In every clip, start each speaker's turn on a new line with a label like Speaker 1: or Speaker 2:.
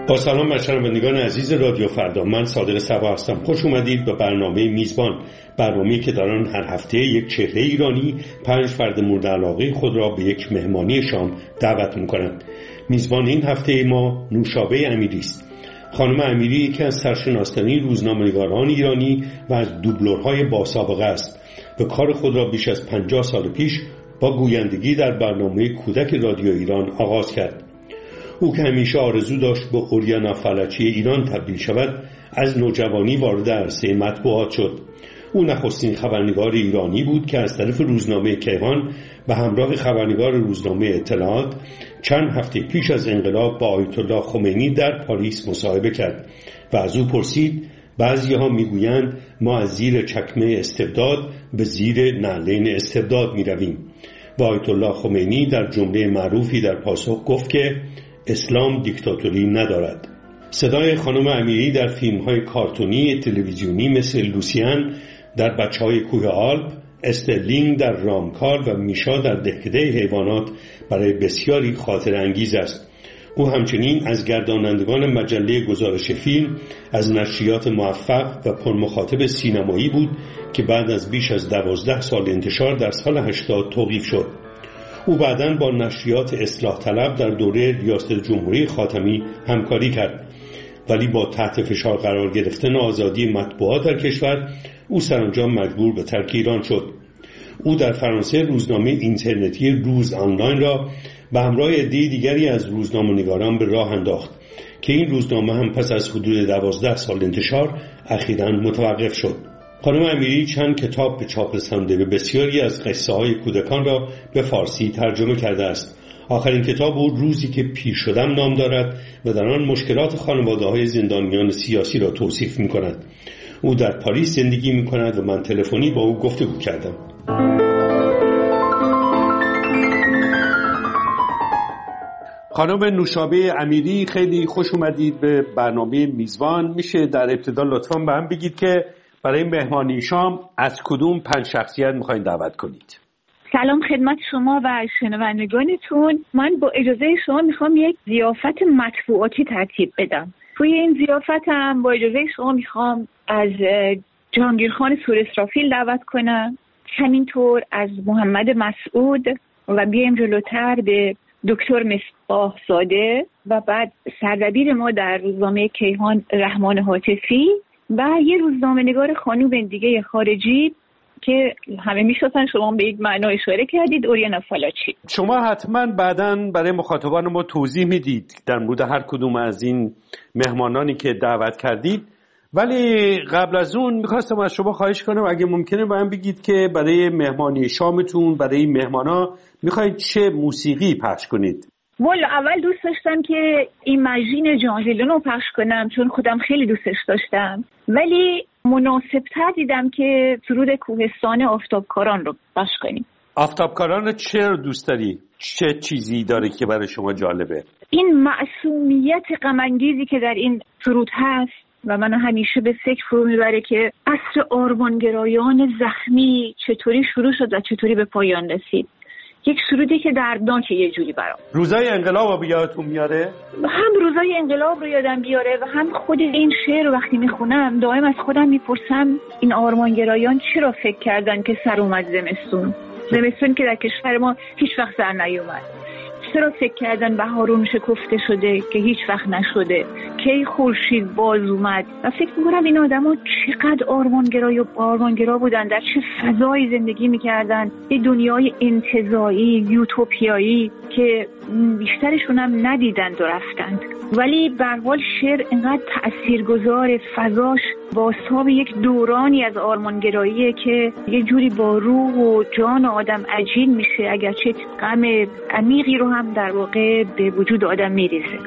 Speaker 1: با سلام بر شنوندگان عزیز رادیو فردا، من صادق صبا هستم. خوش اومدید به برنامه میزبان، برنامه‌ای که در آن هر هفته یک چهره ایرانی 5 فرد مورد علاقه خود را به یک مهمانی شام دعوت می‌کنند. میزبان این هفته ما نوشابه امیری است. خانم امیری یکی از سرشناس‌ترین روزنامه‌نگاران ایرانی و از دوبلورهای باسابقه است و کار خود را بیش از 50 سال پیش با گویندگی در برنامه کودک رادیو ایران آغاز کرد. او که همیشه آرزو داشت به اوریانا فلچی ایران تبدیل شود، از نوجوانی وارد عرصه مطبوعات شد. او نخستین خبرنگار ایرانی بود که از طرف روزنامه کیهان به همراه خبرنگار روزنامه اطلاعات چند هفته پیش از انقلاب با آیت الله خمینی در پاریس مصاحبه کرد و از او پرسید: بعضی‌ها میگویند ما از زیر چکمه استبداد به زیر نعلین استبداد میرویم و آیت الله خمینی در جمله معروفی در پاسخ گفت که اسلام دیکتاتوری ندارد. صدای خانم امیری در فیلم‌های کارتونی تلویزیونی مثل لوسیان در بچه‌های کوه آلپ، استرلینگ در رامکار و میشا در دهکده حیوانات برای بسیاری خاطر انگیز است. او همچنین از گردانندگان مجله گزارش فیلم، از نشریات موفق و پرمخاطب سینمایی بود که بعد از بیش از 12 سال انتشار در سال 80 توقیف شد. او بعداً با نشریات اصلاح طلب در دوره ریاست جمهوری خاتمی همکاری کرد، ولی با تحت فشار قرار گرفتن آزادی مطبوعات در کشور او سرانجام مجبور به ترک ایران شد. او در فرانسه روزنامه اینترنتی روز آنلاین را به همراه عده‌ای دیگری از روزنامه‌نگاران به راه انداخت که این روزنامه هم پس از حدود 12 سال انتشار اخیراً متوقف شد. خانم امیری چند کتاب به چاپ رسانده و بسیاری از قصه‌های کودکان را به فارسی ترجمه کرده است. آخرین کتاب او روزی که پیر شدم نام دارد و در آن مشکلات خانواده‌های زندانیان سیاسی را توصیف می‌کند. او در پاریس زندگی می‌کند و من تلفنی با او گفتگو کردم. خانم نوشابه امیری، خیلی خوش اومدید به برنامه میزبان. میشه در ابتدا لطفاً به هم بگید که برای مهمانی شام از کدوم 5 شخصیت میخواین دعوت کنید؟
Speaker 2: سلام خدمت شما و شنوندگانتون. من با اجازه شما میخوام یک ضیافت مطبوعاتی ترتیب بدم. توی این ضیافتم با اجازه شما میخوام از جهانگیرخان سوراسرافیل دعوت کنم، همینطور از محمد مسعود و بیایم جلوتر به دکتر مصباح زاده و بعد سردبیر ما در روزنامه کیهان رحمان حاتفی و یه روزنامه‌نگار خانوم دیگه خارجی که همه میشناسن، شما به یک معنی اشاره کردید، اوریانا فلچی.
Speaker 1: شما حتما بعداً برای مخاطبان ما توضیح میدید در مورد هر کدوم از این مهمانانی که دعوت کردید، ولی قبل از اون میخواستم از شما خواهش کنم اگه ممکنه برام بگید که برای مهمانی شامتون، برای این مهمانا میخواید چه موسیقی پخش کنید؟
Speaker 2: والا اول دوست داشتم که این ماژین جان ژلون رو پخش کنم چون خودم خیلی دوستش داشتم، ولی مناسب‌تر دیدم که سرود کوهستان آفتابکاران رو پخش کنیم.
Speaker 1: آفتابکاران چرا دوست داری؟ چه چیزی داره که برای شما جالبه؟
Speaker 2: این معصومیت غم‌انگیزی که در این سرود هست و منو همیشه به فکر فرو میبره که عصر آرمانگرایان زخمی چطوری شروع شد و چطوری به پایان رسید. یک سرودی که دردناکه یه جوری برام.
Speaker 1: روزای انقلاب رو یادتون میاره؟
Speaker 2: هم روزای انقلاب رو یادم بیاره و هم خود این شعر رو وقتی میخونم دائم از خودم میپرسم این آرمانگرایان چرا فکر کردن که سر اومد زمستون که در کشور ما هیچ وقت سر نیومد. چرا فکر کردن بهارون شکفته شده که هیچ وقت نشده، کی خورشید باز اومد. و فکر میکنم این آدما چقدر آرمانگرا بودن، در چه فضایی زندگی میکردن، یه دنیای انتزاعی یوتوپیایی که بیشترشون هم ندیدند و رفتند. ولی به هر حال شعر اینقدر تاثیرگذار، فضاش بازتاب یک دورانی از آرمانگراییه که یه جوری با روح و جان آدم عجین میشه، اگرچه غم عمیقی رو هم در واقع به وجود آدم میریزه.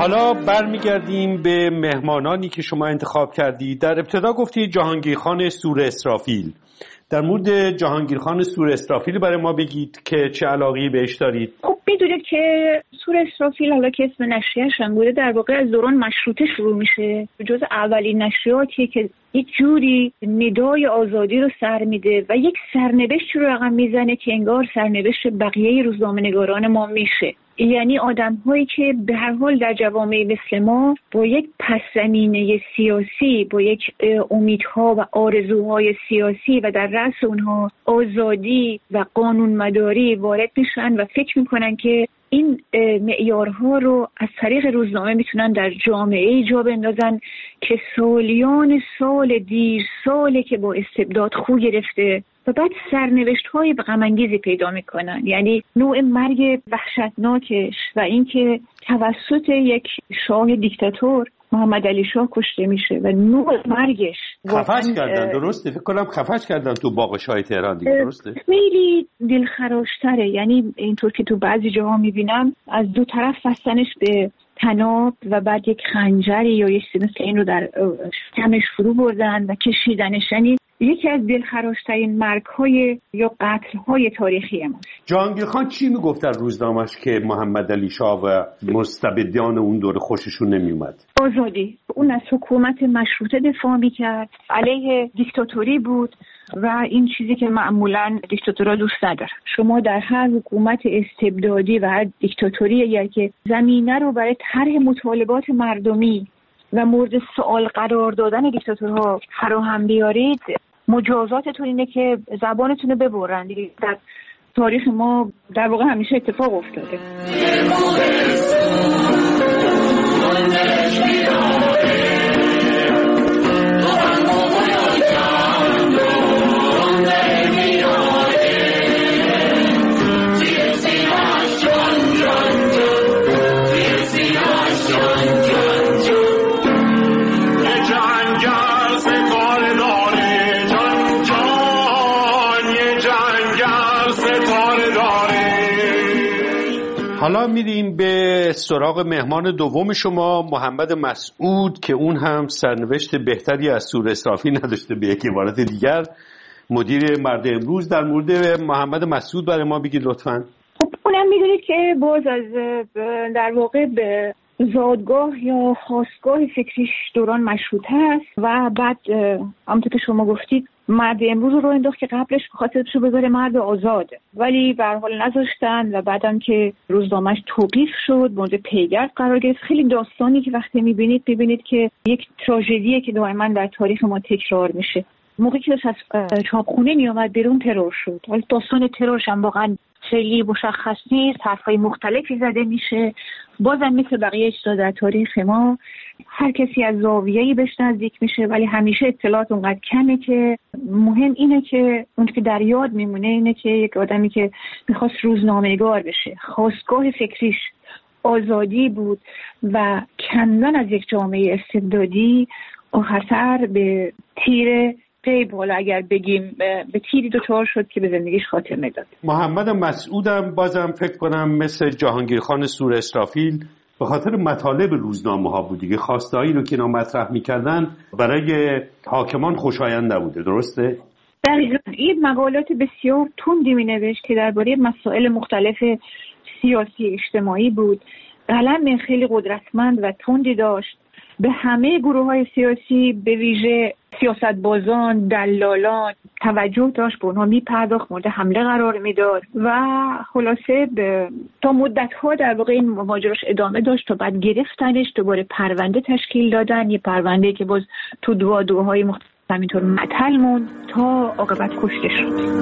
Speaker 1: حالا برمیگردیم به مهمانانی که شما انتخاب کردید. در ابتدا گفتید جهانگیرخان سور اسرافیل. در مورد جهانگیرخان سور اسرافیل برای ما بگید که چه علاقه‌ای بهش دارید.
Speaker 2: خب بدونید که سور اسرافیل، حالا که اسم نشریه‌اش هم بوده، در واقع از دوران مشروطه شروع میشه. جز اولین نشریاتیه که یک جوری ندای آزادی رو سر میده و یک سرنوشت رو رقم میزنه که انگار سرنوشت بقیه روزنامه‌نگاران ما میشه. یعنی آدم‌هایی که به هر حال در جوامع مثل ما با یک پس‌زمینه سیاسی، با یک امیدها و آرزوهای سیاسی و در رأس اونها آزادی و قانونمداری وارد میشن و فکر میکنن که این معیارها رو از طریق روزنامه میتونن در جامعه جا بندازن که سالیان سال دیر ساله که با استبداد خو گرفته و بعد سرنوشت‌های غم‌انگیزی پیدا می‌کنن. یعنی نوع مرگ وحشتناکش و اینکه توسط یک شاه دیکتاتور محمد علی شاه کشته میشه و نوع مرگش
Speaker 1: خفش کردن. درسته؟ فکر کنم خفش کردن تو باغ شاه تهران دیگه. درسته؟
Speaker 2: خیلی دلخراش‌تره. یعنی اینطور که تو بعضی جاها می‌بینم از دو طرف بستنش به طناب و بعد یک خنجری یا یک چیزی مثل این رو در شکمش فرو بردن و کشیدنش. یعنی یکی از دلخراش‌ترین مرگ‌های یا قتل‌های تاریخی ماست.
Speaker 1: جهانگیرخان چی میگفت در روزنامه‌اش که محمد علی شاه و مستبدان اون دوره خوششون نمیومد؟
Speaker 2: آزادی. اون از حکومت مشروطه دفاع می‌کرد، علیه دیکتاتوری بود و این چیزی که معمولاً دیکتاتورها دوست ندارن. شما در هر حکومت استبدادی و هر دیکتاتوری اگر که زمینه رو برای طرح مطالبات مردمی و مورد سوال قرار دادن دیکتاتورها فراهم بیارید، مجازاتتون اینه که زبانتون رو ببرن. دیگه در تاریخ ما در واقع همیشه اتفاق افتاده.
Speaker 1: حالا میریم به سراغ مهمان دوم شما، محمد مسعود، که اون هم سرنوشت بهتری از سور اسرافیل نداشته. به یک عبارت دیگر مدیر مرد امروز. در مورد محمد مسعود برای ما بگید لطفاً.
Speaker 2: خب اونم میدونید که باز از در واقع به زادگاه یا خاستگاه فکریش دوران مشروطه است و بعد همونطور که شما گفتید مرد امروز رو انداخت که قبلش خاطرش رو بذاره مرد آزاد، ولی به هر حال نذاشتن و بعدم که روزنامه‌اش توقیف شد مورد پیگرد قرار گرفت. خیلی داستانی که وقتی میبینید که یک تراژدیه که دائما در تاریخ ما تکرار میشه. موقعی که از چاپخونه میامد بیرون ترور شد، ولی داستان ترورش هم واقعا خیلی مشخص نیست، حرفای مختلفی زده میشه. بازم مثل بقیه چیزا در تاریخ ما هر کسی از زاویه‌ای بهش نزدیک میشه، ولی همیشه اطلاعات اونقدر کمه که مهم اینه که اون که در یاد میمونه اینه که یک آدمی که میخواست روزنامه‌نگار بشه، خواستگاه فکریش آزادی بود و کندن از یک جامعه استبدادی آخرتر به تیر غیب، حالا اگر بگیم به تیری دچار شد که به زندگیش خاتمه داد.
Speaker 1: محمد مسعودم بازم فکر کنم مثل جهانگیرخان سور اسرافیل به خاطر مطالب روزنامه ها بود دیگه. خواستهایی رو که اینا مطرح میکردن برای حاکمان خوشایند نبوده. درسته؟
Speaker 2: دقیقاً. این مقالات بسیار تندی مینوشت که درباره مسائل مختلف سیاسی اجتماعی بود. قلم خیلی قدرتمند و تندی داشت. به همه گروه‌های سیاسی به ویژه سیاست‌بازان، دلالان توجه داشت، به اونها می‌پرداخت، مورد حمله قرار میداد و خلاصه تا مدت‌ها در واقع این ماجراش ادامه داشت تا بعد گرفتنش، دوباره پرونده تشکیل دادن، یه پرونده که باز تو دوهای مختلف همینطور معطل موند تا عاقبت کشته شد.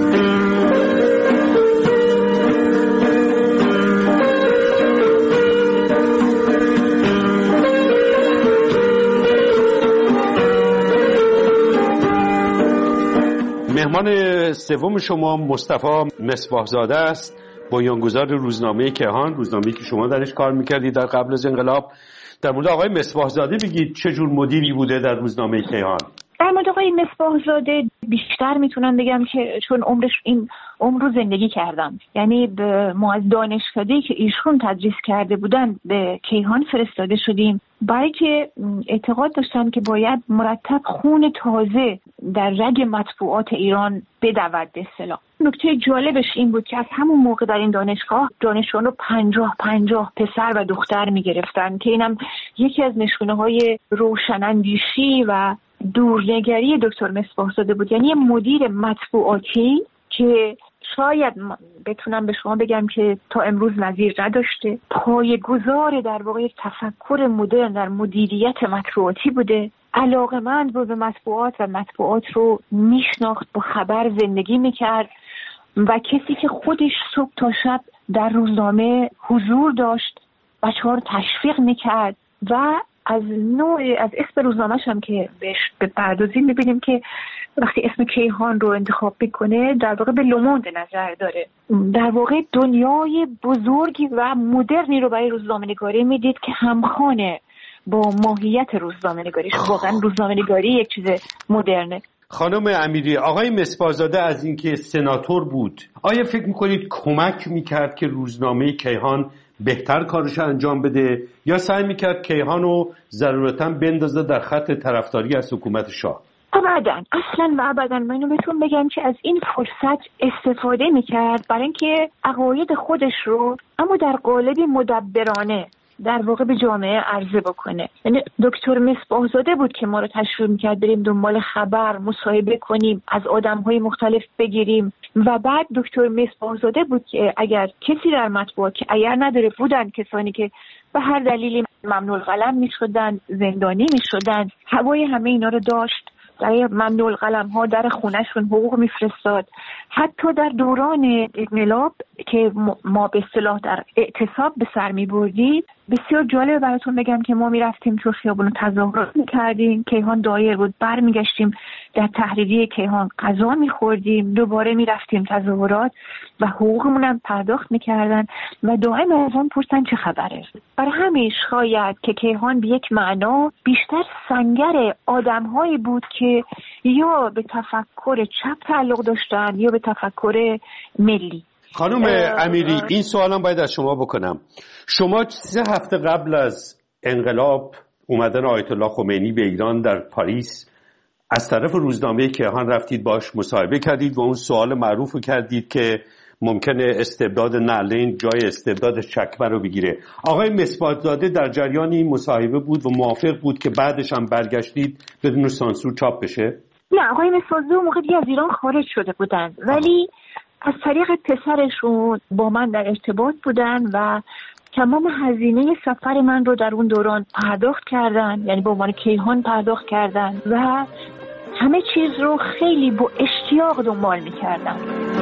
Speaker 1: مهمان سوم شما مصطفی مصباح‌زاده است، بنیانگذار روزنامه کیهان، روزنامه‌ای که شما درش کار می‌کردید در قبل از انقلاب. در مورد آقای مصباح‌زاده بگید چه جور مدیری بوده در روزنامه کیهان؟
Speaker 2: در مورد آقای مصباح‌زاده بیشتر میتونم بگم که چون عمرش این عمر رو زندگی کردم. یعنی ما از دانشکده‌ای که ایشون تدریس کرده بودن به کیهان فرستاده شدیم، برای که اعتقاد داشتن که باید مرتب خون تازه در رگ مطبوعات ایران بدود به اصطلاح. نکته جالبش این بود که از همون موقع در این دانشگاه دانشجویان رو 50 پسر و دختر می‌گرفتن که اینم یکی از نشونه‌های روشن‌اندیشی و دورنگری دکتر مصباح‌زاده بود. یعنی مدیر مطبوعاتی که شاید بتونم به شما بگم که تا امروز نظیر نداشته، پایه‌گذار در واقع تفکر مدرن در مدیریت مطبوعاتی بوده، علاقه‌مند بود به مطبوعات و مطبوعات رو میشناخت، با خبر زندگی میکرد و کسی که خودش صبح تا شب در روزنامه حضور داشت، بچه‌ها رو تشویق میکرد و از اسم روزنامه‌ش هم که بهش بپردازیم می‌بینیم که وقتی اسم کیهان رو انتخاب میکنه در واقع به لوموند نظر داره. در واقع دنیای بزرگی و مدرنی رو برای روزنامه‌نگاری میدید که همخوانه با ماهیت روزنامه‌نگاریش. واقعا روزنامه‌نگاری یک چیز مدرنه.
Speaker 1: خانم امیری، آقای مصباح‌زاده از اینکه سناتور بود، آیا فکر میکنید کمک میکرد که روزنامه کیهان بهتر کارش انجام بده یا سعی میکرد کیهان رو ضرورتاً بندازه در خط طرفداری از حکومت شاه؟
Speaker 2: ابداً، اصلاً و ابداً. من اینو بهتون بگم که از این فرصت استفاده میکرد برای اینکه عقاید خودش رو اما در قالبی مدبرانه در واقع به جامعه عرضه بکنه. یعنی دکتر مصباح‌زاده بود که ما رو تشویق میکرد بریم دنبال خبر، مصاحبه کنیم، از آدم‌های مختلف بگیریم و بعد دکتر مصباح‌زاده بود که اگر کسی در مطبوعات که اگر نداره بودن کسانی که به هر دلیلی ممنوع القلم میشدن، زندانی میشدن، هوای همه اینا رو داشت، در ممنوع القلم ها در خونهشون حقوق میفرستاد. حتی در دوران انقلاب که ما به اصطلاح در اعتصاب به سر میبردیم، بسیار جالب براتون بگم که ما میرفتیم تو خیابون تظاهرات میکردیم، کیهان دایر بود، برمیگشتیم در تحریریه کیهان غذا میخوردیم، دوباره میرفتیم تظاهرات و حقوقمون هم پرداخت میکردن و دائم از اون پرسن چه خبره. برای همین شاید که کیهان به یک معنا بیشتر سنگر آدم‌هایی بود که یا به تفکر چپ تعلق داشتن یا به تفکر ملی.
Speaker 1: خانم امیری، این سوالم باید از شما بکنم. شما 3 هفته قبل از انقلاب اومدن آیت الله خمینی به ایران در پاریس از طرف روزنامه کیهان رفتید باش مصاحبه کردید و اون سوال معروف کردید که ممکنه استبداد نعلین جای استبداد چکمه رو بگیره. آقای مصباح‌زاده در جریان این مصاحبه بود و موافق بود که بعدش هم برگشتید بدون سانسور چاپ بشه؟
Speaker 2: نه، آقای مصباح‌زاده موقع دیگه از ایران خارج شده بودن، ولی از طریق پسرشون با من در ارتباط بودن و تمام هزینه سفر من رو در اون دوران پرداخت کردن، یعنی به عنوان کیهان پرداخت کردن و همه چیز رو خیلی با اشتیاق دنبال می‌کردن.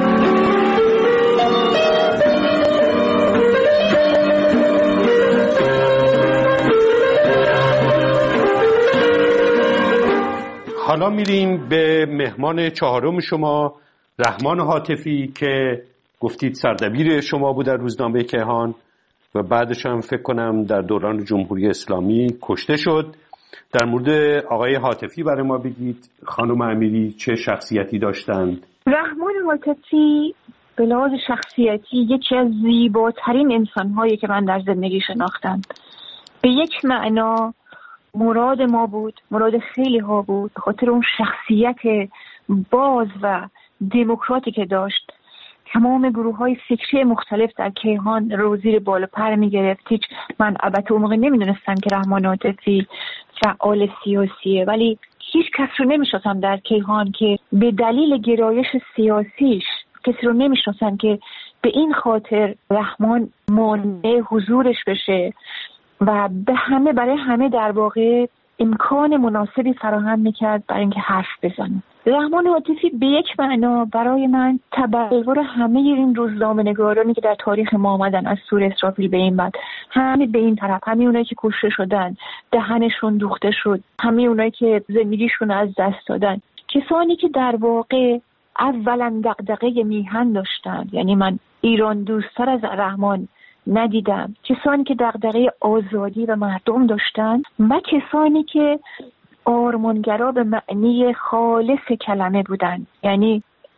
Speaker 1: حالا میریم به مهمان 4 شما، رحمان هاتفی که گفتید سردبیر شما بود در روزنامه کیهان و بعدش هم فکر کنم در دوران جمهوری اسلامی کشته شد. در مورد آقای هاتفی برای ما بگید. خانم امیری چه شخصیتی داشتند؟
Speaker 2: رحمان هاتفی به لحاظ شخصیتی یکی از زیباترین انسان‌هایی که من در زندگی شناختم. به یک معنا مراد ما بود، مراد خیلی ها بود، به خاطر اون شخصیت باز و دموکراتی که داشت. تمام گروه‌های فکری مختلف در کیهان رو زیر بال و پر می‌گرفت. من البته اون موقع نمی‌دونستم که رحمان هاتفی فعال سیاسیه، ولی هیچ کس رو نمی‌شناسم در کیهان که به دلیل گرایش سیاسیش کسی رو نمی‌شناسم که به این خاطر رحمان مانع حضورش بشه و برای همه در واقع امکان مناسبی فراهم میکرد برای اینکه حرف بزنه. رحمان هاتفی به یک معنا برای من تبلور همه این روزنامه‌نگارانی که در تاریخ ما آمدن از سور اسرافیل به این بعد، همه به این طرف، همه اونایی که کشته شدن، دهنشون دوخته شد، همه اونایی که زندگیشون از دست دادن، کسانی که در واقع اولا دغدغه میهن داشتن. یعنی من ایران دوستتر از رحمان ندیدم. کسانی که دغدغه آزادی و مردم داشتن و کسانی که آرمانگرا به معنی خالص کلمه بودن. یعنی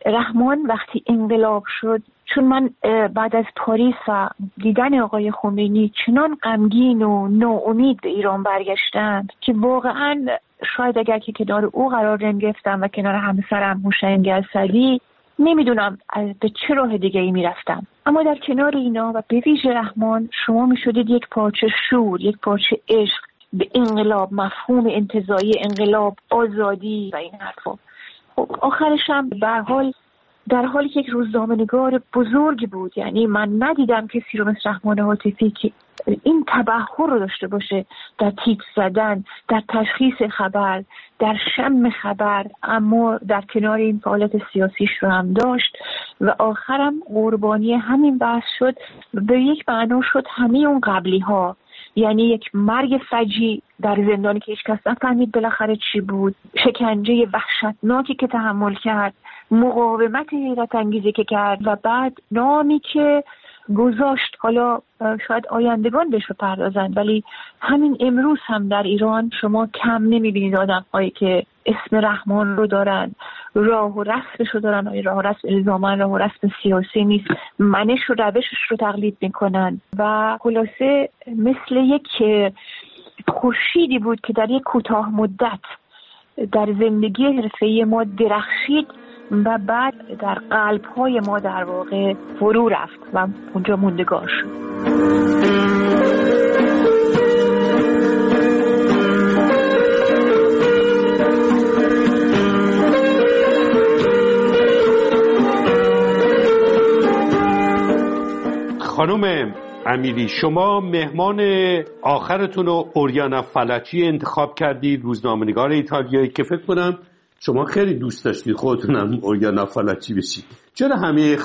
Speaker 2: رحمان وقتی انقلاب شد، چون من بعد از پاریس و دیدن آقای خمینی چنان غمگین و ناامید به ایران برگشتم که واقعا شاید اگر که کنار او قرار نمی‌گرفتم و کنار همسرم هوشنگ اسدی نمیدونم به چه راه دیگه ای میرفتم. اما در کنار اینا و به ویژه رحمان شما میشدید یک پارچه شور، یک پارچه عشق به انقلاب، مفهوم انتزاعی انقلاب، آزادی و این حرفا. خب آخرش هم به هر حال در حالی که یک روزنامه‌نگار بزرگ بود، یعنی من ندیدم کسی رو مثل رحمان حاتفی که این تبحر رو داشته باشه در تیتر زدن، در تشخیص خبر، در شم خبر، اما در کنار این فعالیت سیاسیش رو هم داشت و آخرم قربانی همین بحث شد. به یک معنا شد همه اون قبلی ها، یعنی یک مرگ فجیع در زندانی که هیچ کس نفهمید بالاخره چی بود، شکنجه وحشتناکی که تحمل کرد، مقاومت حیرت انگیزی که کرد و بعد نامی که گذاشت. حالا شاید آیندگان بهش بپردازن، ولی همین امروز هم در ایران شما کم نمیبینید آدم هایی که اسم رحمان رو دارن، راه و رسمش رو دارن. راه و رسم الزاما راه و رسم سیاسی نیست، منش و روشش رو تقلید میکنن و خلاصه مثل یک خورشیدی بود که در یک کوتاه مدت در زندگی حرفه‌ای ما درخشید و بعد در قلب‌های ما در واقع فرو رفت و اونجا موندگار شد.
Speaker 1: خانم امیری، شما مهمان آخرتون رو اوریانا فلچی انتخاب کردید، روزنامه‌نگار ایتالیایی که فکر کنم شما خیلی دوست داشتید خودتونم اوریانا فلچی بشید. چرا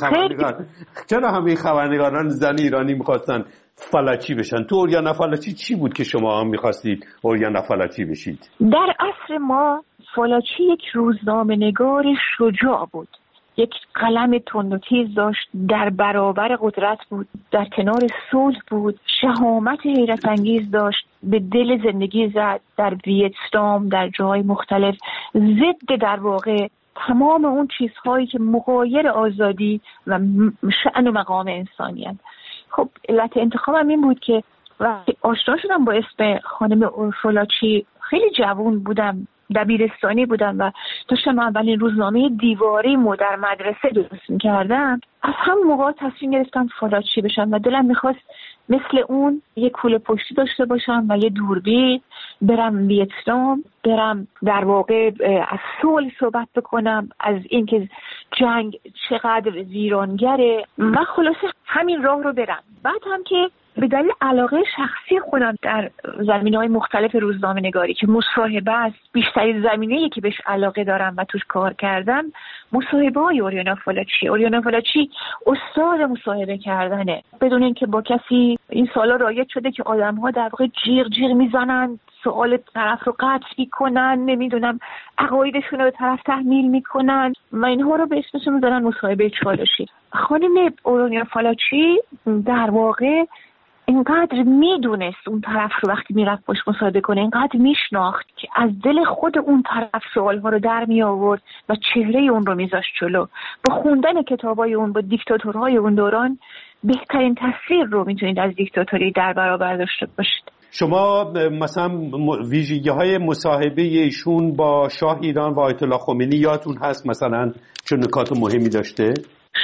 Speaker 1: همه خبرنگاران زن ایرانی می‌خواستن فلچی بشن؟ تو اوریانا فلچی چی بود که شما هم می‌خواستید اوریانا فلچی بشید؟
Speaker 2: در عصر ما فلچی یک روزنامه‌نگار شجاع بود، یک قلم تند و تیز داشت، در برابر قدرت بود، در کنار صلح بود، شهامت حیرت انگیز داشت، به دل زندگی زد، در ویتنام، در جاهای مختلف، ضد در واقع تمام اون چیزهایی که مغایر آزادی و شأن و مقام انسانیت. خب علت انتخابم این بود که وقتی آشنا شدم با اسم خانم فلچی، خیلی جوان بودم، دبیرستانی بودم و داشتم اولین روزنامه دیواریمو در مدرسه درست می‌کردم. از همون موقع تصمیم گرفتم فلچی بشم و دلم می‌خواست مثل اون یک کوله پشتی داشته باشم و یه دوربین، برم ویتنام، برم در واقع از صلح صحبت بکنم، از اینکه جنگ چقدر ویرانگره و خلاصه همین راه رو برم. بعد هم که به دلیل علاقه شخصی خودم در زمینه‌های مختلف روزنامه‌نگاری که مصاحبه است، بیشترین زمینه‌ای که بهش علاقه دارم و توش کار کردم مصاحبه‌های اوریانا فلچی. اوریانا فلچی استاد مصاحبه کردنه، بدون اینکه با کسی. این سالا رایج شده که آدم‌ها در واقع جیغ جیغ میزنن، سوال طرف رو قطع میکنن، نمیدونم عقایدشون رو به طرف تحمیل میکنن و اینها رو به اسمشون میذارن مصاحبه چالشی. خانم اوریانا فلچی در واقع اینقدر میدونست اون طرف رو وقتی میرفت باش مصاحبه کنه، اینقدر میشناخت که از دل خود اون طرف سوالها رو در می آورد و چهره اون رو میذاشت جلو. با خوندن کتابای اون، با دیکتاتورهای اون دوران بهترین تصویر رو میتونید از دیکتاتوری در برابر داشته باشید.
Speaker 1: شما مثلا ویژگی‌های مصاحبه ایشون با شاه ایران و آیت الله خمینی یادتون هست مثلا چه نکات مهمی داشته؟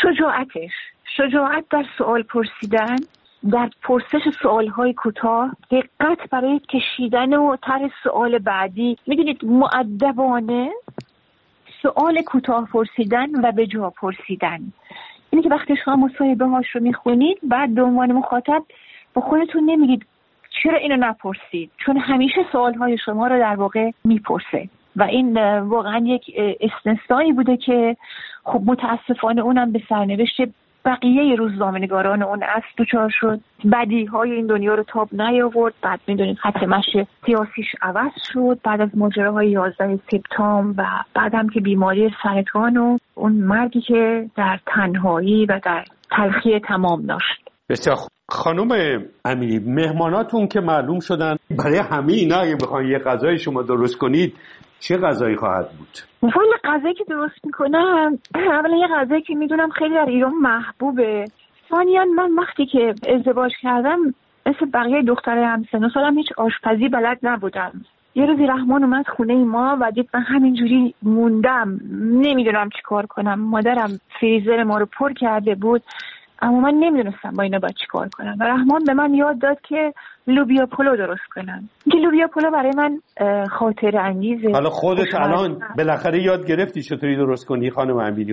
Speaker 2: شجاعت در سوال پرسیدن، در پرسش سوال‌های کوتاه، دقت برای کشیدن و طرح سوال بعدی. میدونید مؤدبانه سوال کوتاه پرسیدن و به جا پرسیدن. اینه که وقتی شما مصاحبه هاش رو میخونید بعد به عنوان مخاطب با خودتون نمیگید چرا اینو نپرسید، چون همیشه سوال‌های شما رو در واقع میپرسه و این واقعا یک استثنایی بوده که خب متاسفانه اونم به سرنوشت بقیه روزنامه‌نگاران اون اصل دچار شد. بدیهای این دنیا رو تاب نیاورد. بعد میدونید خط مشی سیاسیش عوض شد بعد از ماجراهای 11 سپتامبر و بعدم که بیماری سرطان و اون مرگی که در تنهایی و در تلخی تمام داشت.
Speaker 1: بسیار خوب. خانم امیری، مهماناتون که معلوم شدن، برای همه اینا اگه بخواین یه غذای شما درست کنید چه غذایی خواهد بود؟
Speaker 2: والا غذایی که درست میکنم، اولا یه غذایی که میدونم خیلی در ایران محبوبه. ثانیاً من وقتی که ازدواج کردم مثل بقیه دخترای همسن و سالم هیچ آشپزی بلد نبودم. یه روزی رحمان اومد خونه ما و دید من همینجوری موندم، نمیدونم چی کار کنم. مادرم فریزر ما رو پر کرده بود اما من نمیدونستم با اینا باید چی کار کنم و رحمان به من یاد داد که لوبیا پلو درست کنم. که لوبیا پلو برای من خاطره انگیزه.
Speaker 1: حالا خودت الان بالاخره یاد گرفتی چطوری درست کنی خانم امیری؟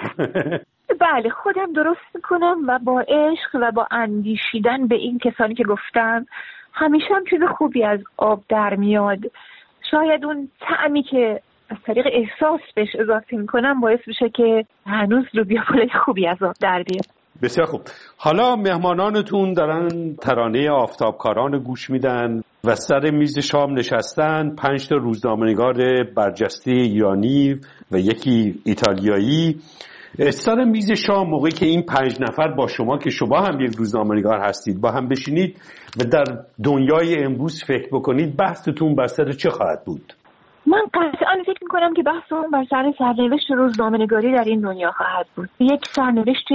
Speaker 2: بله خودم درست میکنم و با عشق و با اندیشیدن به این کسانی که گفتم همیشه هم چیز خوبی از آب در میاد. شاید اون طعمی که از طریق احساس بهش اضافه میکنم باعث بشه که هنوز لوبیا پلوی خوبی از آب در بیاد.
Speaker 1: بسیار خوب. حالا مهمانانتون دارن ترانه آفتابکاران گوش میدن و سر میز شام نشستن. 5 تا روزنامه‌نگار برجسته ایرانی و یکی ایتالیایی. سر میز شام موقعی که این 5 نفر با شما که شما هم یک روزنامه‌نگار هستید با هم بشینید و در دنیای امروز فکر بکنید، بحثتون بر سر چه خواهد بود؟
Speaker 2: من قطعاً فکر میکنم که بحثمون بر سر سرنوشت روزنامه‌نگاری در این دنیا خواهد بود. یک سرنوشت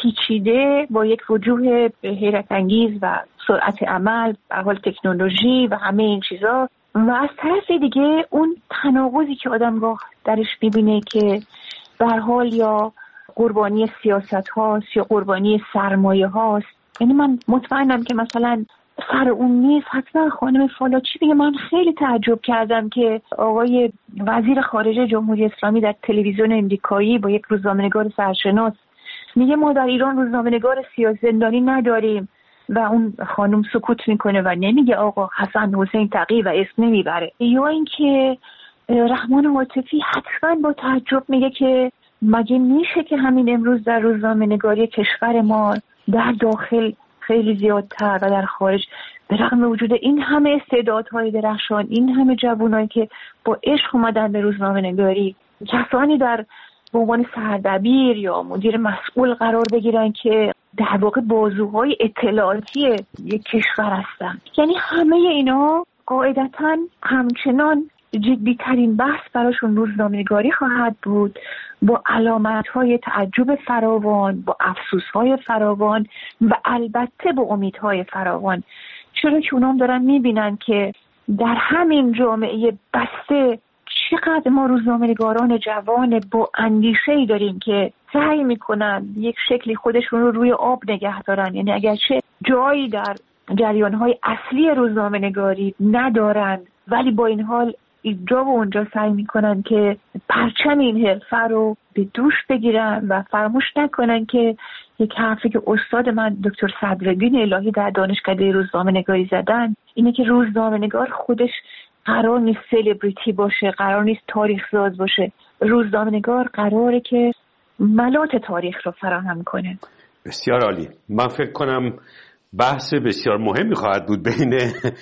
Speaker 2: پیچیده با یک وجوه حیرت انگیز و سرعت عمل، به حال تکنولوژی و همه این چیزا، و از طرف دیگه اون تناقضی که آدمگاه درش میبینه که به هر حال یا قربانی سیاست هاست یا قربانی سرمایه هاست. یعنی من مطمئنم که مثلا سر اون نیست حتما خانم فالاچی بگه من خیلی تعجب کردم که آقای وزیر خارجه جمهوری اسلامی در تلویزیون امریکایی با یک روزنامه‌نگار سرشناس میگه ما در ایران روزنامه‌نگار سیاسی زندانی نداریم و اون خانم سکوت میکنه و نمیگه آقا حسن حسین تقی و اسم نمیبره. یا اینکه رحمان عاطفی حتما با تعجب میگه که مگه میشه که همین امروز در روزنامه‌نگاری کشور ما در داخل خیلی زیادتر و در خارج به رغم وجود این همه استعدادهای درخشان، این همه جوانایی که با عشق اومدن به روزنامه‌نگاری، کسانی در به عنوان سردبیر یا مدیر مسئول قرار بگیرن که در واقع بازوهای اطلاعاتی یک کشور هستن. یعنی همه اینا قاعدتاً همچنان جدی‌ترین بحث براشون روزنامه‌نگاری خواهد بود، با علامت‌های تعجب فراوان، با افسوس‌های فراوان و البته با امیدهای فراوان. چرا که اونام دارن می‌بینن که در همین جامعه بسته چقدر ما روزنامه‌نگاران جوان با اندیشه‌ای داریم که سعی می‌کنن یک شکلی خودشون رو روی آب نگه دارن. یعنی اگرچه جایی در جریان‌های اصلی روزنامه‌نگاری ندارن ولی با این حال اینجا و اونجا سعی میکنن که پرچم این حرفه رو به دوش بگیرن و فراموش نکنن که یک حرفی که استاد من دکتر صدرالدین الهی در دانشکده روزنامه‌نگاری زدن اینه که روزنامه‌نگار خودش قرار نیست سلبریتی باشه، قرار نیست تاریخ ساز باشه. روزنامه‌نگار قراره که ملات تاریخ رو فراهم کنه.
Speaker 1: بسیار عالی. من فکر کنم بحث بسیار مهمی خواهد بود بین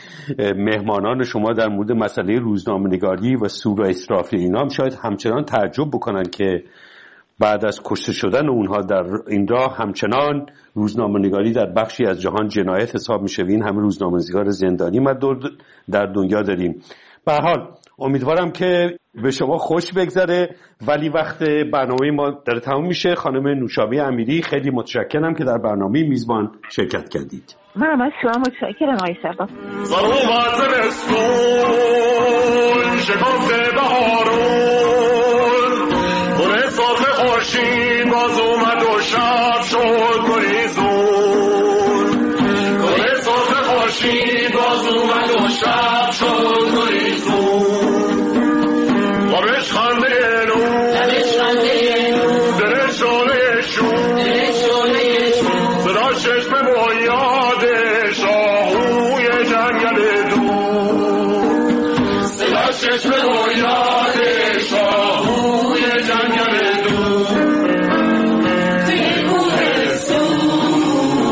Speaker 1: مهمانان شما در مورد مسئله روزنامه‌نگاری و سور و اسراف اینا. هم شاید همچنان تعجب بکنن که بعد از کشته شدن اونها در این راه همچنان روزنامه‌نگاری در بخشی از جهان جنایت حساب میشه و این همه روزنامه‌نگار زندانی ما در دنیا داریم. به هر حال امیدوارم که به شما خوش بگذره، ولی وقت برنامه ما داره تموم میشه. خانم نوشابی امیری خیلی متشکرم که در برنامه میزبان شرکت کردید.
Speaker 2: من از شما متشکرم آقای سبا.
Speaker 3: باز اومد و شب شد گریزون، گره صبح خورشید باز اومد و شب شد گریزون. لبش خنده نو دلش شعله شون، صدا چشم بنیاد شاهوی جنگل دور، صدا چشم بنیاد شاهوی جنگل دور.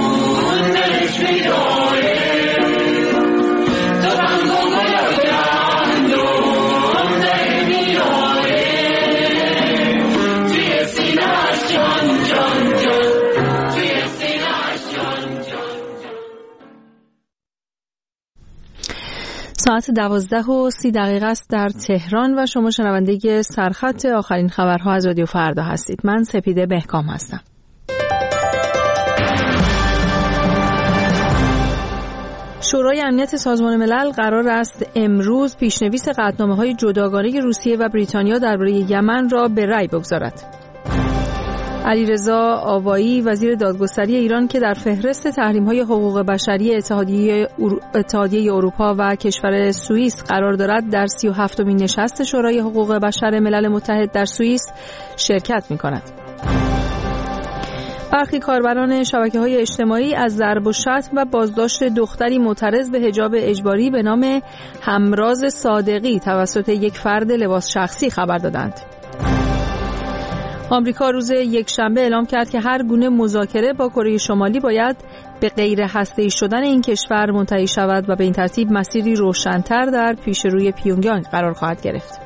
Speaker 3: Yeah.
Speaker 4: ساعت 12:30 است در تهران و شما شنونده سرخط آخرین خبرها از رادیو فردا هستید. من سپیده بهکام هستم. شورای امنیت سازمان ملل قرار است امروز پیشنویس قطعنامه‌های جداگانه روسیه و بریتانیا درباره یمن را به رأی بگذارد. علیرضا آوایی وزیر دادگستری ایران که در فهرست تحریم‌های حقوق بشری اتحادیه اروپا و کشور سوئیس قرار دارد، در 37مین نشست شورای حقوق بشر ملل متحد در سوئیس شرکت می‌کند. برخی کاربران شبکه‌های اجتماعی از ضرب و شتم و بازداشت دختری معترض به حجاب اجباری به نام همراز صادقی توسط یک فرد لباس شخصی خبر دادند. آمریکا روز یکشنبه اعلام کرد که هر گونه مذاکره با کره شمالی باید به غیر هسته‌ای شدن این کشور منتهی شود و به این ترتیب مسیری روشن‌تر در پیش روی پیونگیانگ قرار خواهد گرفت.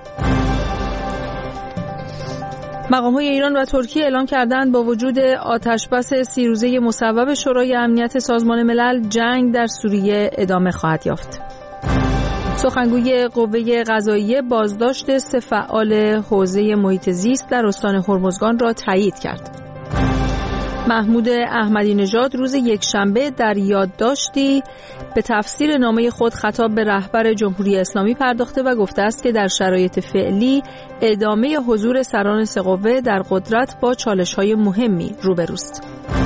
Speaker 4: مقام‌های ایران و ترکیه اعلام کردند با وجود آتشبس 30 روزه مصوب شورای امنیت سازمان ملل، جنگ در سوریه ادامه خواهد یافت. سخنگوی قوه قضاییه بازداشت 3 فعال حوزه محیط زیست در استان هرمزگان را تایید کرد. محمود احمدی نژاد روز یکشنبه در یادداشتی به تفسیر نامه خود خطاب به رهبر جمهوری اسلامی پرداخته و گفته است که در شرایط فعلی ادامه حضور سران 3 قوه در قدرت با چالش‌های مهمی روبروست.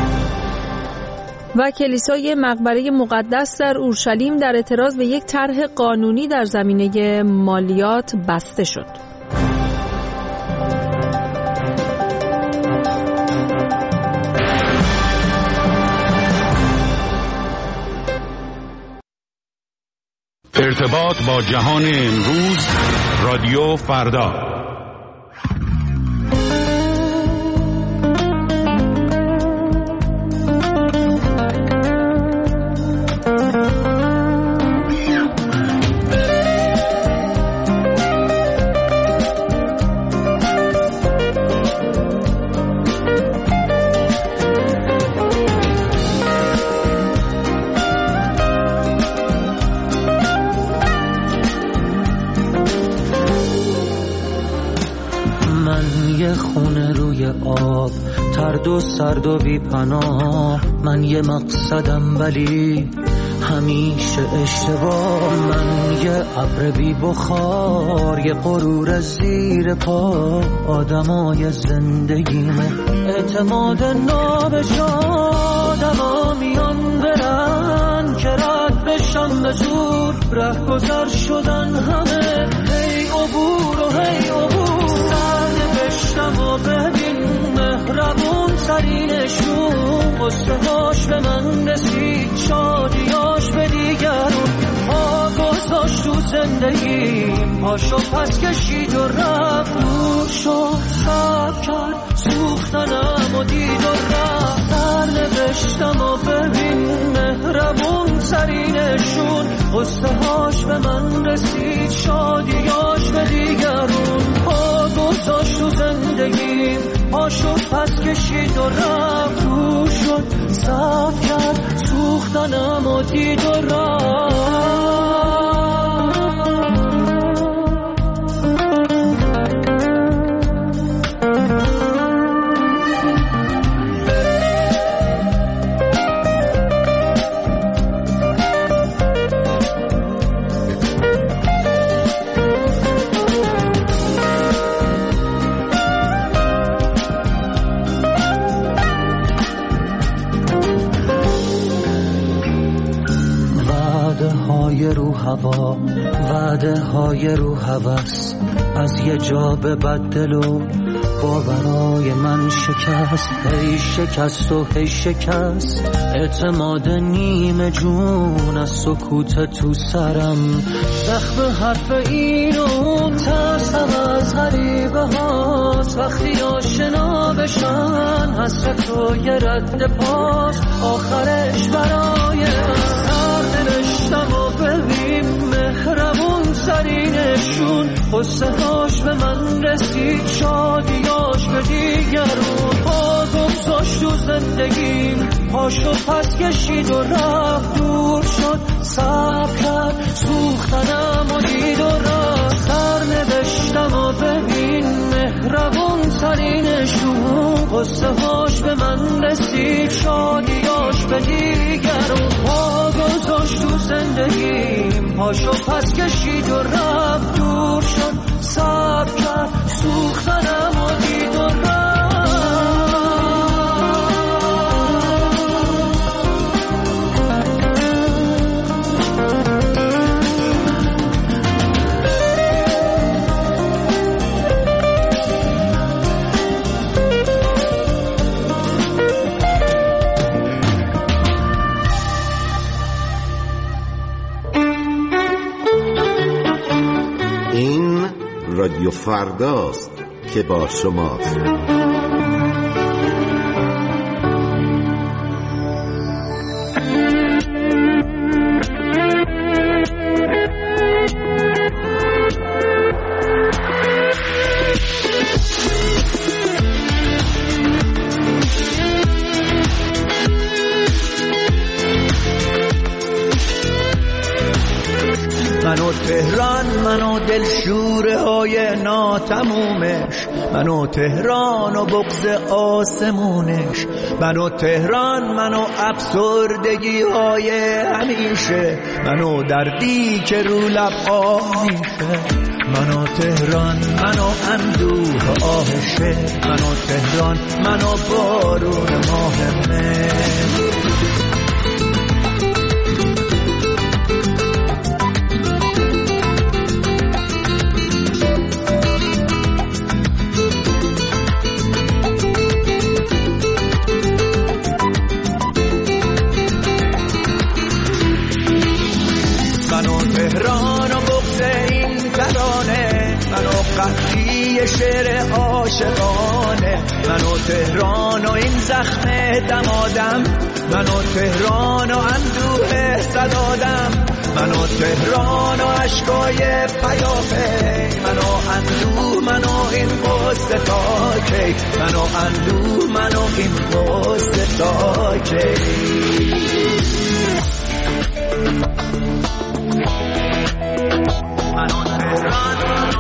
Speaker 4: و کلیسای مقبره مقدس در اورشلیم در اعتراض به یک طرح قانونی در زمینه مالیات بسته شد.
Speaker 5: ارتباط با جهان امروز، رادیو فردا.
Speaker 6: سرد و بی پناه، من یه مقصدم ولی همیشه اشتباه. من یه ابر بی بخار، یه غرور زیر پا. آدمای زندگیمه اعتماد نابجا، دما میان برن که رد بشن به زور. ره گذر شدن همه، هی عبور و هی عبور. سر نوشتم و ببین مهربون ترینشون، قصه هاش به من رسید، شادیاش به دیگرون. پا گذاشت تو زندگیم، پاشو پس کشید و رفت. دور شد صبر کرد سوختنم و دید و رفت. سر نوشتم و ببین مهربون ترینشون، قصه هاش به من رسید، شادیاش به دیگرون. پا گذاشت تو زندگیم، پاشو پس کشید و رفت. دور شد صبر کرد سوختنم و دید و رفت. وعده های رو هوس از یه جا به بدل و باورای من شکست. هی شکست و هی شکست، اعتماد نیمه جون از سکوت تو سرم. زخم حرف این و اون، ترسم از غریبه هاست. وقتی آشنا بشن حسرت و یه رد پاس، آخرش برای من. سر نوشتم و ببین مهربون ترینشون، قصه هاش به من رسید، شادیاش به دیگرون. پا گذاشت تو زندگیم، پاشو پس کشید و رفت. دور شد صبر کرد سوختنم زندگیم پاشو پس کشید و رفت دور شد صبر کرد سوختنم و دید و رفت
Speaker 7: رادیو فرداست که با شماست.
Speaker 6: منو تهران، منو دلشوره های ناتمومش، منو تهران و بغض آسمونش، منو تهران، منو افسردگی های همیشه، منو دردی که رو لب آه میشه، منو تهران، منو اندوه آهشه، منو تهران، منو بارون ماه مه. شعر عاشقانه، منو تهران و این زخم دمادم، منو تهران و اندوه صدادم، منو تهران و عشقای پیافه، منو اندوه، منو این قصه تا کی، منو اندوه، منو این قصه تا کی. منو تهران،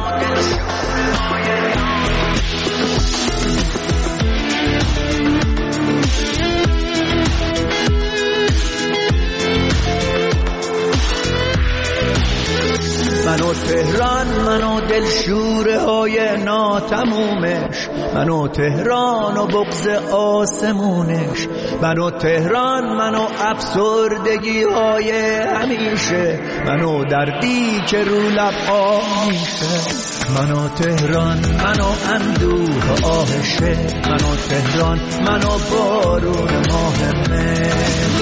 Speaker 6: منو تهران، منو دلشوره های ناتمومش، منو تهران و بغض آسمونش، منو تهران، منو افسردگی های همیشه، منو دردی که رو لب آه میشه، منو تهران، منو اندوه آهشه، منو تهران، منو بارون ماه مه.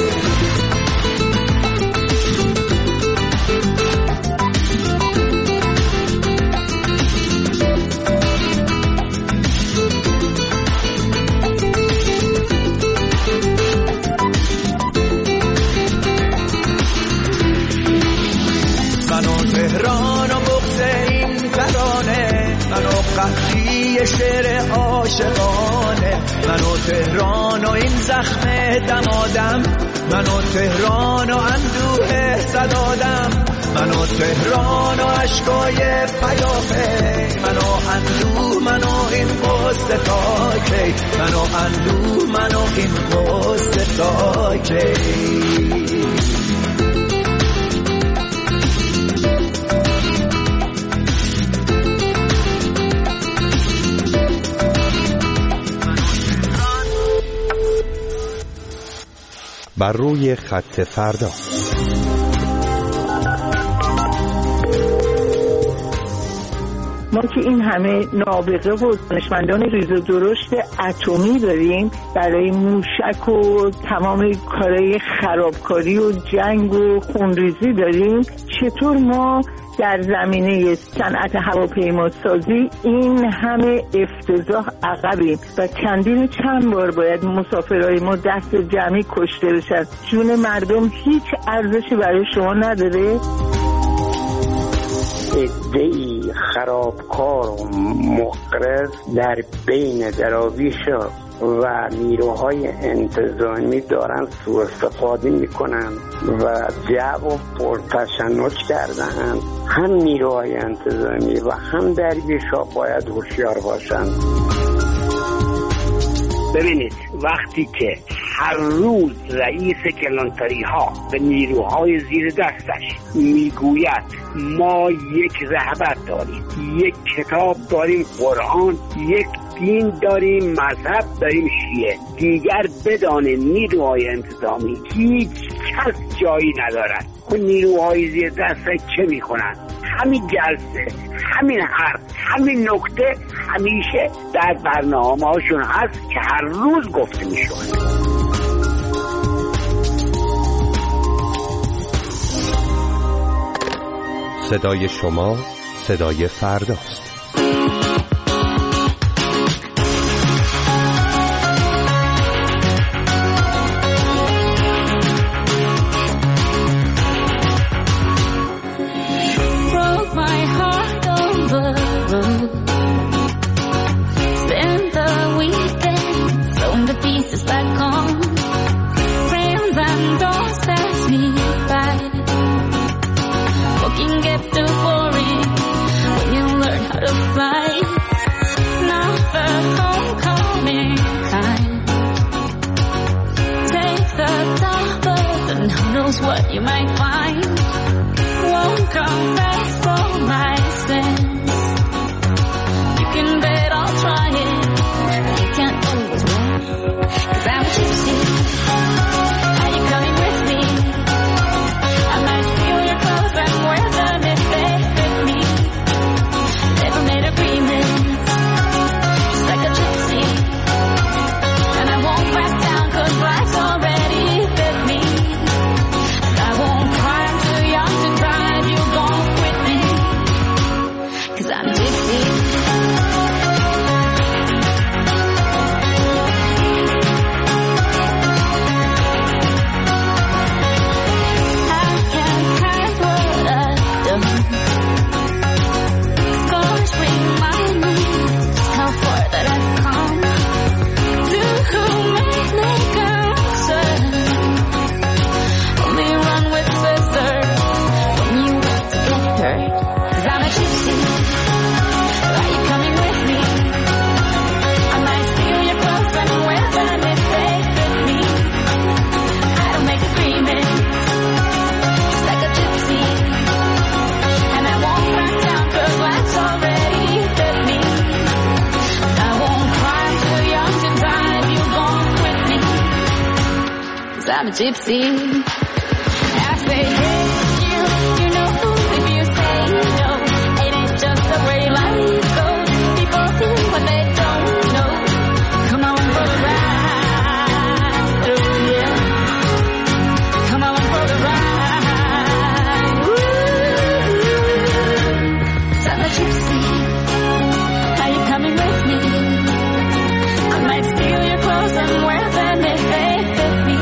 Speaker 6: شعر عاشقانه، منو تهران و این زخم دمادم، منو تهران و اندوه صدادم، منو تهران و عشقای پیافه، منو اندوه، منو این قصه تا کی، منو اندوه، منو این قصه تا کی.
Speaker 5: بر روی خط فردا.
Speaker 2: ما که این همه نابغه و دانشمندان ریز و درشت اتمی داریم برای موشک و تمام کارهای خرابکاری و جنگ و خونریزی داریم، چطور ما در زمینه صنعت هواپیماسازی این همه افتضاح عقبیم و چند بار باید مسافرهای ما دست جمعی کشته بشن؟ جون مردم هیچ ارزشی برای شما نداره؟
Speaker 8: عده‌ای خرابکار و مغرض در بین دراویش و نیروهای انتظامی دارن سوء استفاده میکنن و جو و پرتشنج کردن. هم نیروهای انتظامی و هم درویش‌ها باید هوشیار باشن. ببینید وقتی که هر روز رئیس کلانتری ها به نیروهای زیر دستش میگوید ما یک رهبر داریم، یک کتاب داریم قرآن، یک دین داریم، مذهب داریم شیعه، دیگر بدانه نیروهای انتظامی هیچ کس جایی ندارد. خب نیروهای زیر دستش چه میکنن؟ همین جلسه، همین حرف، همین نکته همیشه در برنامه هاشون هست که هر روز گفته میشود.
Speaker 9: صدای شما صدای فرداست.
Speaker 10: What you might find won't confess for my sins. You can bet I'll try it. You can't always win, 'cause I'm a gypsy. Are you coming with me? I might steal your clothes and wear them if they fit me. Never made agreements, just like a gypsy. And I won't back down 'cause life's already fit me. I'm a gypsy. I say, hey, you know, if you say no, it ain't just the way life goes. People do what they don't know. Come on for the ride, oh yeah. Come on for the ride. Woo. I'm a gypsy. Are you coming with me? I might steal your clothes and wear them if they fit me.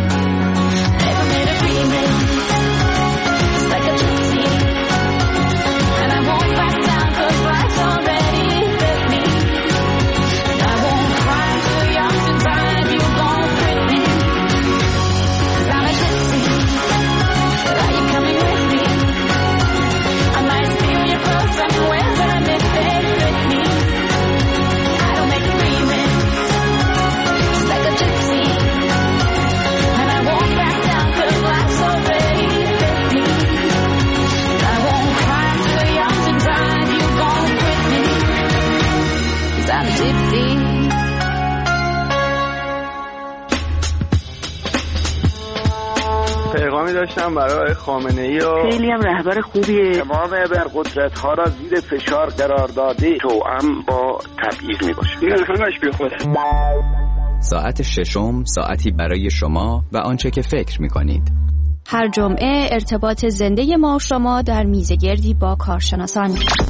Speaker 11: پیغامی داشتم برای خامنه‌ای و
Speaker 8: خیلی هم رهبر خوبیه.
Speaker 11: امام ابرقدرت‌ها را زیر فشار قرار داده توأم با تبعیض میباشه. این همش بیخوده.
Speaker 12: ساعت ششم ساعتی برای شما و آنچه که فکر میکنید.
Speaker 13: هر جمعه ارتباط زنده ما و شما در میزگردی با کارشناسان.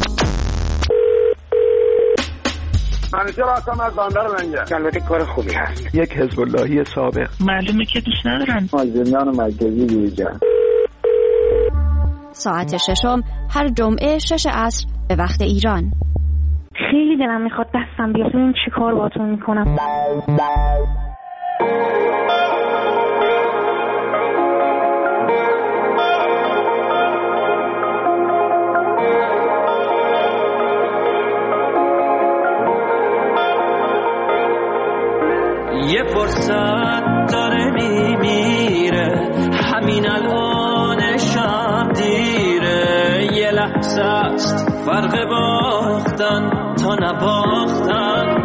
Speaker 11: منیجر هستم از بندر منجر.
Speaker 8: البته کار خوبی هست.
Speaker 11: یک حزب اللهی سابق.
Speaker 2: معلومه که دوست ندارن.
Speaker 11: مازندران مرکزی دیجا.
Speaker 13: ساعت ششم هر جمعه 6 عصر به وقت ایران.
Speaker 2: خیلی دلم میخواد دستم بیاد ببینم چی کار باهاتون میکنم.
Speaker 6: یه فرصت است فرق باختن تا نباختن.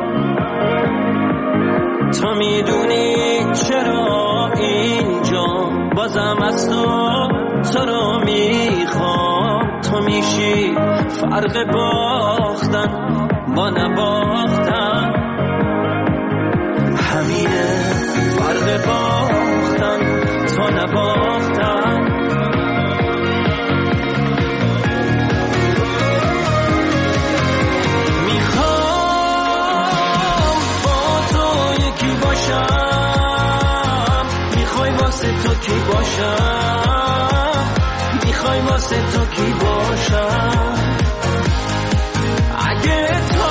Speaker 6: تو میدونی چرا اینجا بازم از تو رو میخوام. تو میشی فرق باختن با نباختن. همینه فرق باختن تا نباختن. تو کی باشم؟ میخوای واسه تو کی باشم؟ اگه تو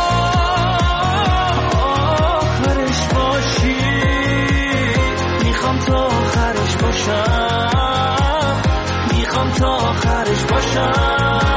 Speaker 6: آخرش باشی میخوام تا آخرش باشم. میخوام تا آخرش باشم.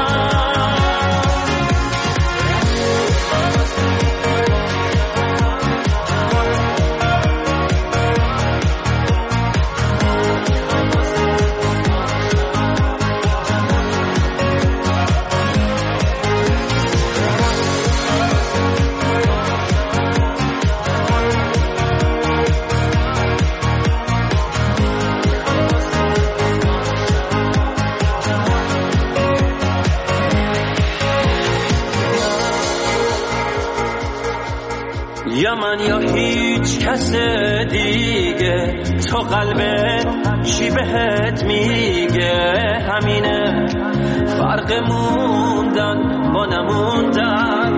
Speaker 6: یا من یا هیچ کس دیگه، تو قلبت چی بهت میگه؟ همینه فرق موندن با نموندن.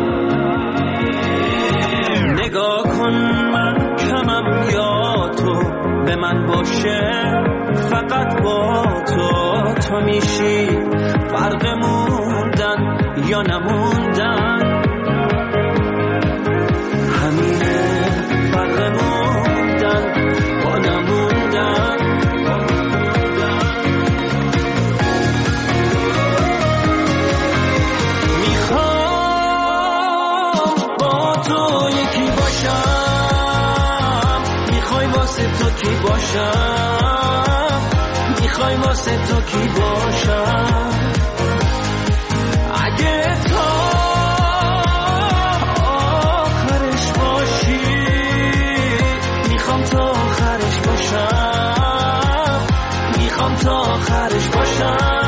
Speaker 6: نگاه کن من کمم یا تو به من باشه فقط با تو. تو میشی فرق موندن یا نموندن. میخوای واسه تو کی باشم؟ اگه تو آخرش باشی میخوام تا آخرش باشم. میخوام تا آخرش باشم.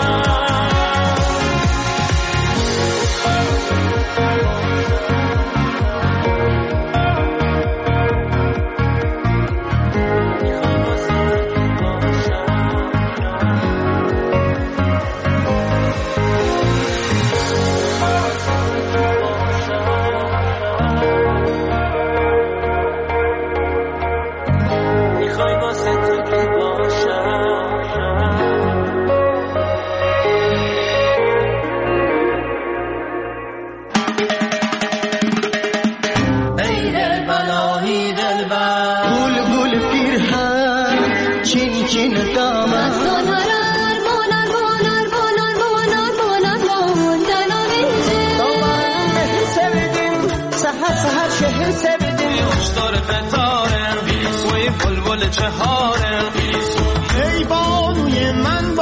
Speaker 14: ای بانوی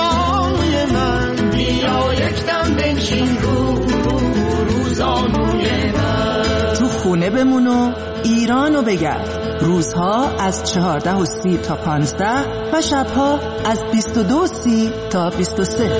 Speaker 14: من بیا یکدم بنشین روزانوی من.
Speaker 15: تو خونه بمون و ایرانو بگرد. روزها از 14:30 تا 15 و شبها از 22:30 تا 23.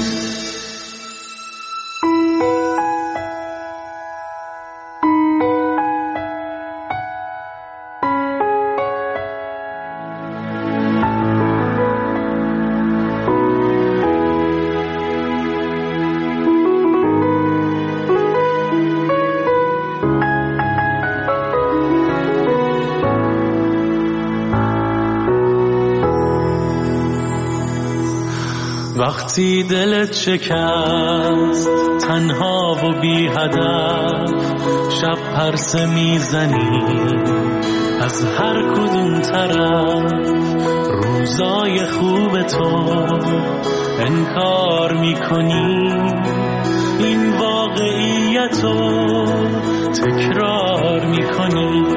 Speaker 6: وقتی دلت شکست تنها و بی هدف، شب پرسه میزنی از هر کدوم طرف. روزای خوب تو انکار میکنی، این واقعیتو تکرار میکنی.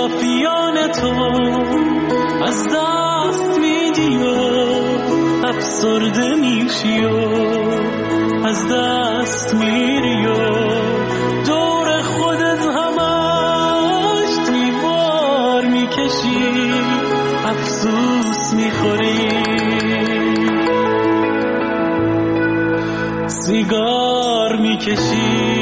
Speaker 6: اطرافیان تو از دست میدی و افسرده میشی و از دست میری و دور خودت همش دیوار میکشی، افسوس میخوری، سیگار میکشی.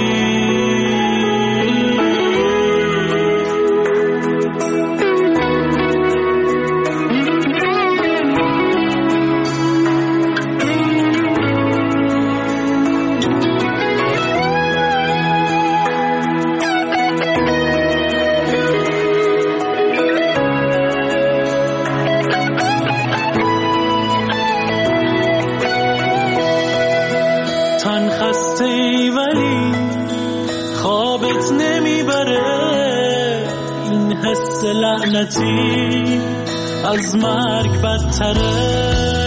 Speaker 6: لعنتی از مرگ بدتره.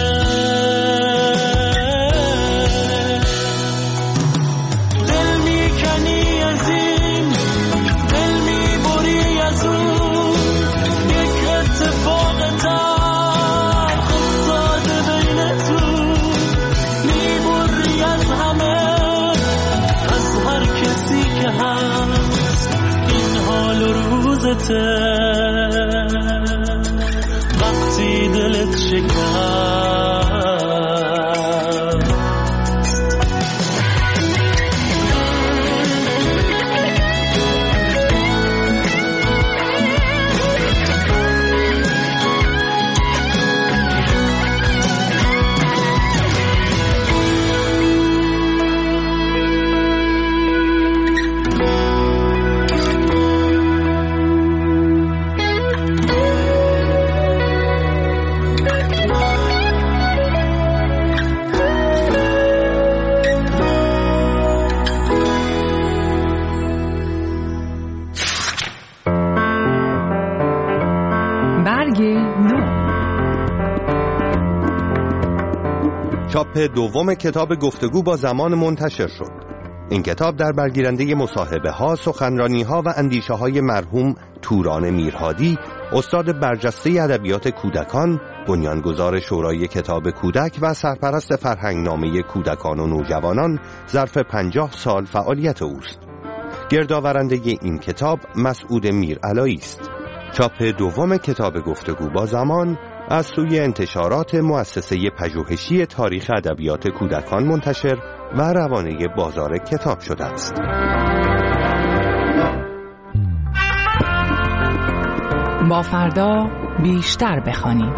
Speaker 6: دل میکنی از این، دل میبری از اون، یک اتفاق تلخ افتاده بینتون، میبری از همه، از هر کسی که هست. این حال و روزته وقتی دلت شکست.
Speaker 9: چاپ دوم کتاب گفتگو با زمان منتشر شد. این کتاب در برگیرنده مصاحبه ها، سخنرانی ها و اندیشه های مرحوم توران میرهادی، استاد برجسته ادبیات کودکان، بنیانگذار شورای کتاب کودک و سرپرست فرهنگنامه کودکان و نوجوانان، ظرف 50 سال فعالیت اوست. گردآورنده این کتاب مسعود میرعلایی است. چاپ دوم کتاب گفتگو با زمان از سوی انتشارات مؤسسه پژوهشی تاریخ ادبیات کودکان منتشر و روانه بازار کتاب شده است.
Speaker 16: با فردا بیشتر بخوانیم.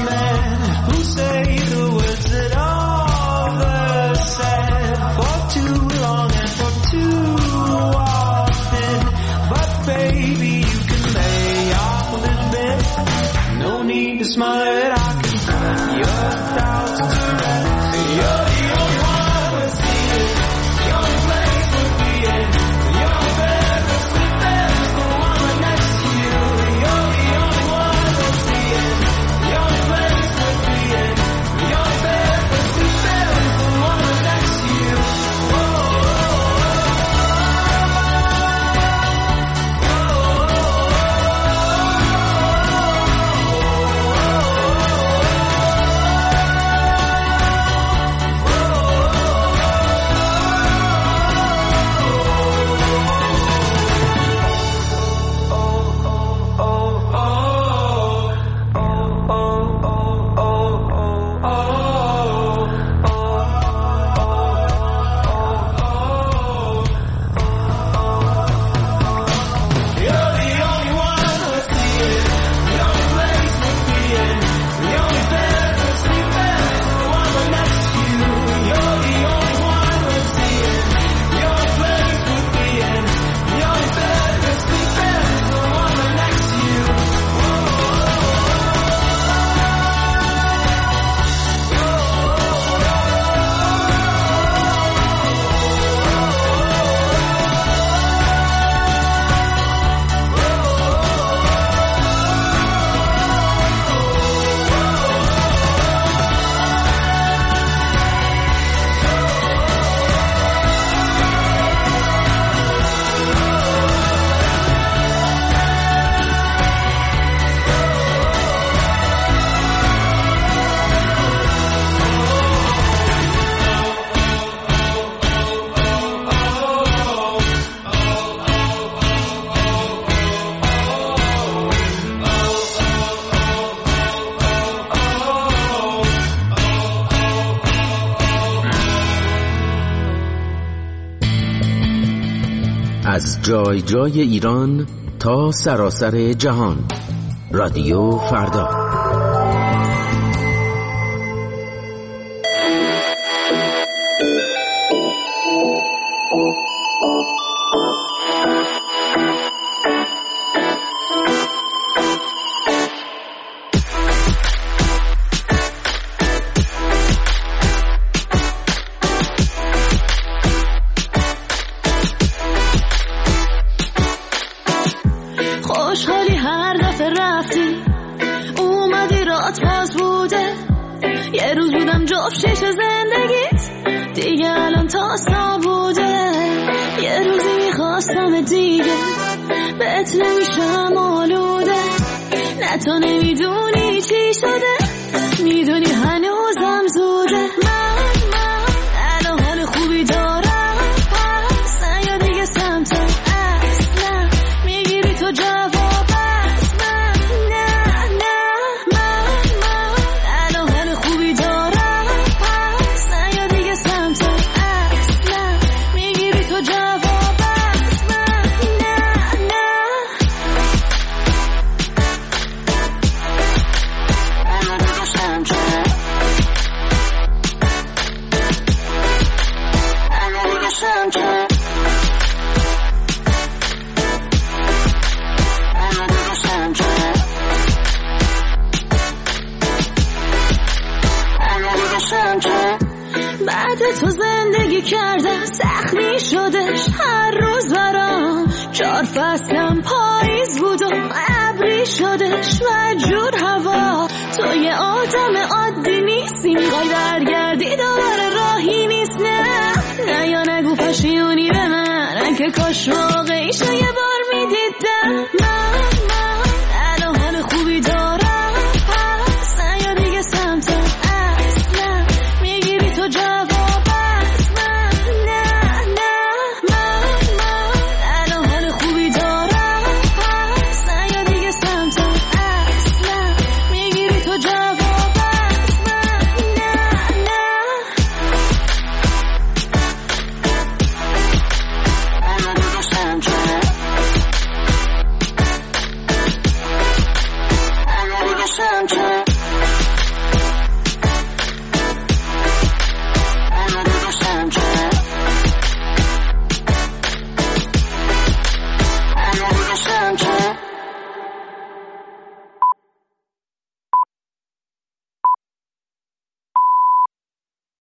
Speaker 14: To
Speaker 17: از جای جای ایران تا سراسر جهان. رادیو فردا.
Speaker 10: خوشحالی هر دفعه رفتی اومدی رات باز بوده، یه روز بودم جفت شیش زندگیت دیگه الان تاستا بوده، یه روزی میخواستم دیگه بهت نمیشم آلوده، نه تو نمیدونی چی شده، میدونی هنوزم زوده، من الان حال خوبی دارم، پس نیا دیگه سمتم اصلا، میگیری تو جواب از من، نه من الان حال خوبی دارم، پس نیا دیگه سمتم اصلا، میگیری تو جواب از من، نه بعد تو زندگی کردم سخت می شدش هر روز برام، 4 فصلم پاییز بود و ابری شدش و جور هوا، تو یه آدم عادی نیستی، میخوای برگردی دوباره راهی نیست، نه یا نگو پشیونی به من که کاش